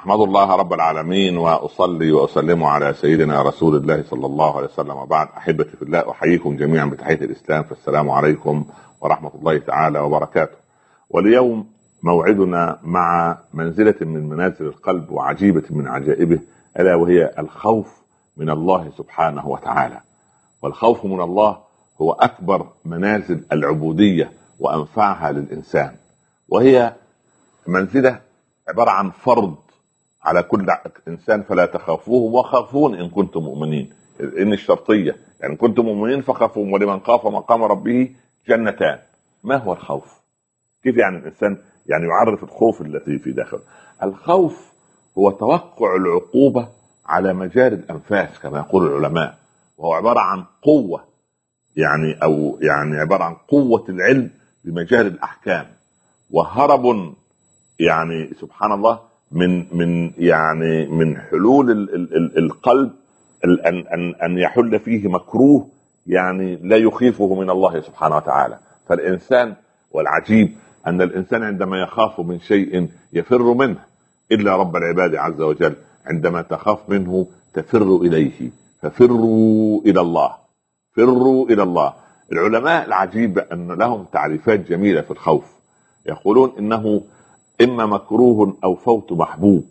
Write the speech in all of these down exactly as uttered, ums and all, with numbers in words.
أحمد الله رب العالمين وأصلي وأسلم على سيدنا رسول الله صلى الله عليه وسلم، وبعد. أحبتي في الله، أحييكم جميعا بتحية الإسلام، فالسلام عليكم ورحمة الله تعالى وبركاته. واليوم موعدنا مع منزلة من منازل القلب وعجيبة من عجائبه، ألا وهي الخوف من الله سبحانه وتعالى. والخوف من الله هو أكبر منازل العبودية وأنفعها للإنسان، وهي منزلة عبارة عن فرض على كل إنسان: فلا تخافوهم وخافون إن كنتم مؤمنين. إن الشرطية يعني كنتم مؤمنين فخافوهم، ولمن خاف مقام ربه جنتان. ما هو الخوف؟ كيف يعني الإنسان يعني يعرف الخوف الذي في داخله؟ الخوف هو توقع العقوبة على مجاري الأنفاس كما يقول العلماء، وهو عبارة عن قوة يعني أو يعني عبارة عن قوة العلم بمجاري الأحكام، وهرب يعني سبحان الله من من يعني من حلول ال ال ال القلب ان ان ان يحل فيه مكروه يعني لا يخيفه من الله سبحانه وتعالى. فالانسان، والعجيب ان الانسان عندما يخاف من شيء يفر منه، الا رب العباد عز وجل عندما تخاف منه تفر اليه. ففروا الى الله، فروا الى الله. العلماء العجيب ان لهم تعريفات جميله في الخوف. يقولون انه إما مكروه أو فوت محبوب،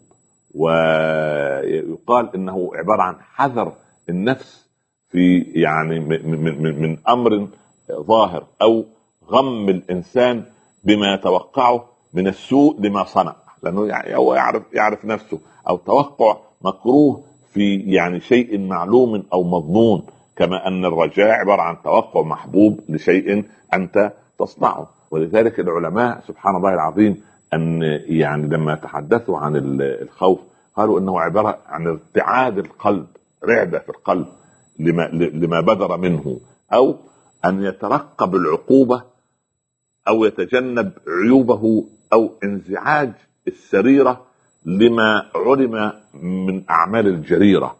ويقال إنه عبارة عن حذر النفس في يعني من, من, من أمر ظاهر، أو غم الإنسان بما يتوقعه من السوء لما صنع، لأنه يعني هو يعرف يعرف نفسه، أو توقع مكروه في يعني شيء معلوم أو مظنون، كما أن الرجاء عبارة عن توقع محبوب لشيء أنت تصنعه. ولذلك العلماء سبحان الله العظيم أن يعني لما تحدثوا عن الخوف قالوا إنه عبارة عن ارتعاد القلب، رعدة في القلب لما, لما بدر منه، أو أن يترقب العقوبة أو يتجنب عيوبه، أو انزعاج السريرة لما علم من أعمال الجريرة.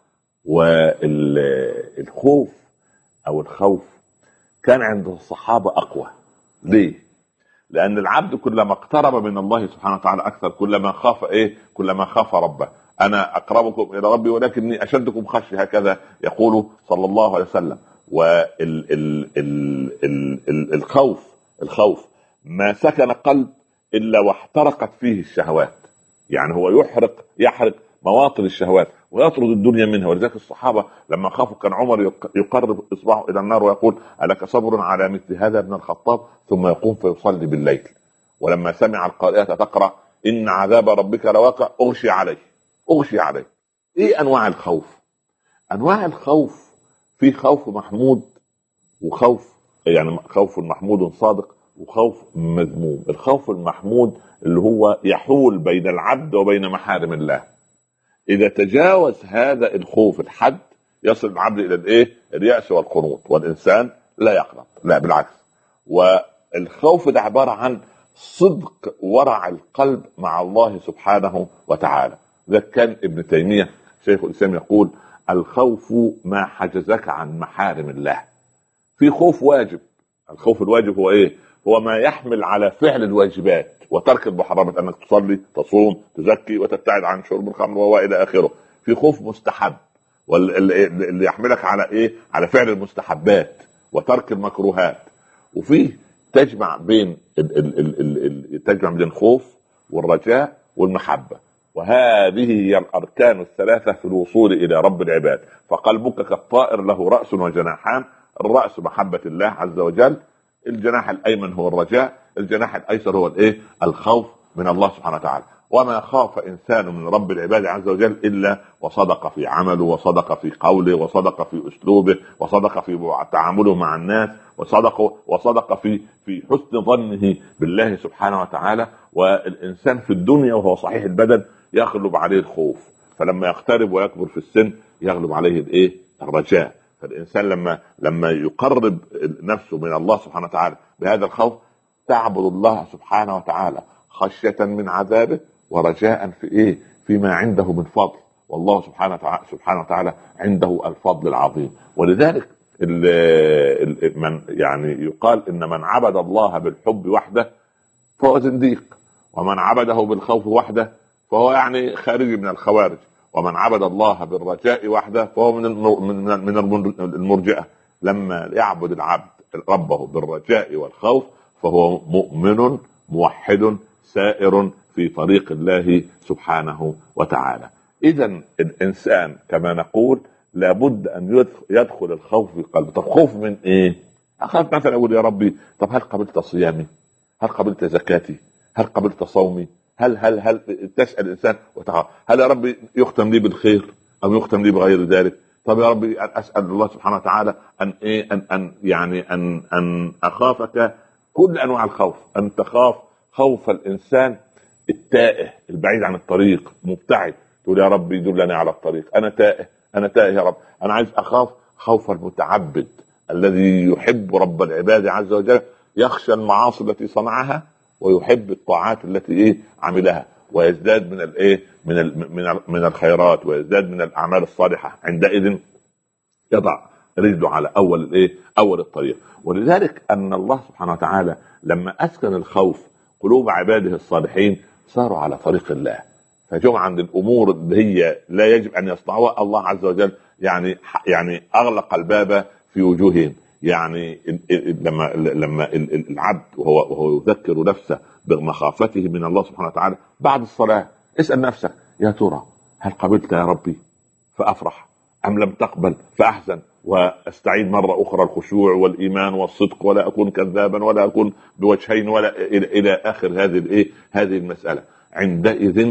والخوف أو الخوف كان عند الصحابة أقوى. ليه؟ لأن العبد كلما اقترب من الله سبحانه وتعالى أكثر كلما خاف إيه؟ كلما خاف ربه. أنا أقربكم إلى ربي ولكني أشدكم خشية، هكذا يقول صلى الله عليه وسلم. والخوف الخوف ما سكن قلب إلا واحترقت فيه الشهوات، يعني هو يحرق يحرق مواطن الشهوات ويطرد الدنيا منها. ولذلك الصحابة لما خافوا كان عمر يقرب إصبعه إلى النار ويقول: ألك صبر على مثل هذا ابن الخطاب؟ ثم يقوم فيصلي بالليل. ولما سمع القارئة تقرأ: إن عذاب ربك لواقع، أغشي عليه أغشي عليه. إيه أنواع الخوف؟ أنواع الخوف في خوف محمود، وخوف يعني خوف محمود صادق، وخوف مذموم. الخوف المحمود اللي هو يحول بين العبد وبين محارم الله. إذا تجاوز هذا الخوف الحد يصل العبد إلى الإيه؟ اليأس والقنوط، والإنسان لا يقنط، لا بالعكس. والخوف ده عبارة عن صدق ورع القلب مع الله سبحانه وتعالى. ذا كان ابن تيمية شيخ الإسلام يقول: الخوف ما حجزك عن محارم الله. في خوف واجب. الخوف الواجب هو إيه؟ هو ما يحمل على فعل الواجبات وترك المحرمات، انك تصلي، تصوم، تزكي، وتبتعد عن شرب الخمر والى اخره. في خوف مستحب، واللي يحملك على ايه؟ على فعل المستحبات وترك المكروهات. وفيه تجمع بين ال ال ال ال ال تجمع بين الخوف والرجاء والمحبة. وهذه هي الاركان الثلاثة في الوصول الى رب العباد. فقلبك كالطائر له رأس وجناحان: الرأس محبة الله عز وجل، الجناح الايمن هو الرجاء، الجناح الايسر هو الايه؟ الخوف من الله سبحانه وتعالى. وما خاف انسان من رب العباد عز وجل الا وصدق في عمله، وصدق في قوله، وصدق في اسلوبه، وصدق في تعامله مع الناس، وصدق وصدق في في حسن ظنه بالله سبحانه وتعالى. والانسان في الدنيا وهو صحيح البدن يغلب عليه الخوف، فلما يقترب ويكبر في السن يغلب عليه الايه؟ الرجاء. فالإنسان لما لما يقرب نفسه من الله سبحانه وتعالى بهذا الخوف تعبد الله سبحانه وتعالى خشية من عذابه ورجاء في إيه؟ فيما عنده من فضل. والله سبحانه وتعالى, سبحانه وتعالى عنده الفضل العظيم. ولذلك ال ال من يعني يقال إن من عبد الله بالحب وحده فهو زنديق، ومن عبده بالخوف وحده فهو يعني خارجي من الخوارج، ومن عبد الله بالرجاء وحده فهو من من المرجئة. لما يعبد العبد ربه بالرجاء والخوف فهو مؤمن موحد سائر في طريق الله سبحانه وتعالى. إذن الإنسان كما نقول لابد أن يدخل الخوف في قلبه. طب خوف من إيه؟ أخاف مثلا أقول يا ربي طب هل قبلت صيامي؟ هل قبلت زكاتي؟ هل قبلت صومي؟ هل هل هل تسأل الإنسان وتعالى هل يا ربي يختم لي بالخير أو يختم لي بغير ذلك؟ طب يا ربي أسأل الله سبحانه وتعالى أن إيه أن أن يعني أن أن أخافك كل أنواع الخوف. أن تخاف خوف الإنسان التائه البعيد عن الطريق مبتعد، تقول يا ربي دلني على الطريق، أنا تائه أنا تائه يا رب. أنا عايز أخاف خوف المتعبد الذي يحب رب العباد عز وجل، يخشى المعاصي التي صنعها ويحب الطاعات التي ايه عملها، ويزداد من الايه من من من الخيرات، ويزداد من الاعمال الصالحه. عندئذ يضع رجله على اول الايه اول الطريق. ولذلك ان الله سبحانه وتعالى لما اسكن الخوف قلوب عباده الصالحين صاروا على طريق الله، فجم عند الامور اللي هي لا يجب ان يصنعوها الله عز وجل يعني يعني اغلق الباب في وجوههم. يعني لما لما العبد وهو وهو يذكر نفسه بمخافته من الله سبحانه وتعالى بعد الصلاة اسأل نفسك يا ترى هل قبلت يا ربي فأفرح أم لم تقبل فأحزن، واستعيد مرة أخرى الخشوع والإيمان والصدق، ولا أكون كذابا ولا أكون بوجهين ولا إلى, إلى آخر هذه الإيه هذه المسألة. عندئذ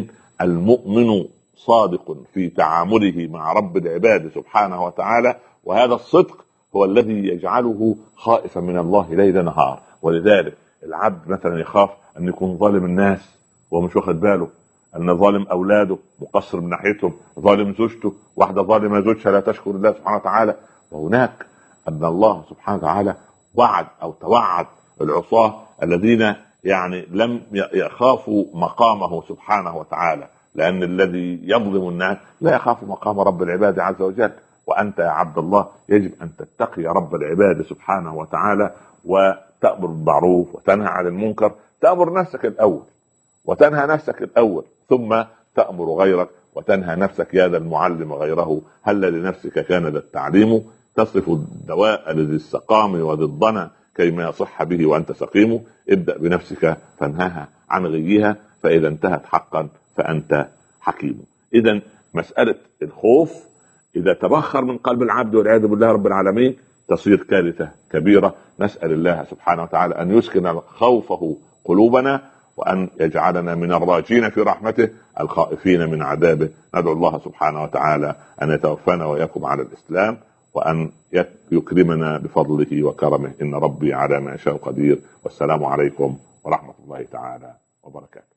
المؤمن صادق في تعامله مع رب العباد سبحانه وتعالى، وهذا الصدق هو الذي يجعله خائفا من الله ليل نهار. ولذلك العبد مثلا يخاف أن يكون ظالم الناس ومش واخد باله، أن ظالم أولاده مقصر من ناحيتهم، ظالم زوجته، واحدة ظالمة زوجها لا تشكر الله سبحانه وتعالى. وهناك أن الله سبحانه وتعالى وعد أو توعد العصاة الذين يعني لم يخافوا مقامه سبحانه وتعالى، لأن الذي يظلم الناس لا يخاف مقام رب العباد عز وجل. وأنت يا عبد الله يجب أن تتقي رب العباد سبحانه وتعالى وتأمر بالمعروف وتنهى عن المنكر. تأمر نفسك الأول وتنهى نفسك الأول، ثم تأمر غيرك وتنهى نفسك. يا ذا المعلم غيره هل لنفسك كان ذا التعليم، تصف الدواء لذي السقام وذي الضنا كيما يصح به وأنت سقيم. ابدأ بنفسك فانهاها عن غيها، فإذا انتهت حقا فأنت حكيم. إذن مسألة الخوف إذا تبخر من قلب العبد والعياذ بالله رب العالمين تصير كارثة كبيرة. نسأل الله سبحانه وتعالى أن يسكن خوفه قلوبنا، وأن يجعلنا من الراجين في رحمته الخائفين من عذابه. ندعو الله سبحانه وتعالى أن يتوفانا وإياكم على الإسلام، وأن يكرمنا بفضله وكرمه، إن ربي على ما يشاء قدير. والسلام عليكم ورحمة الله تعالى وبركاته.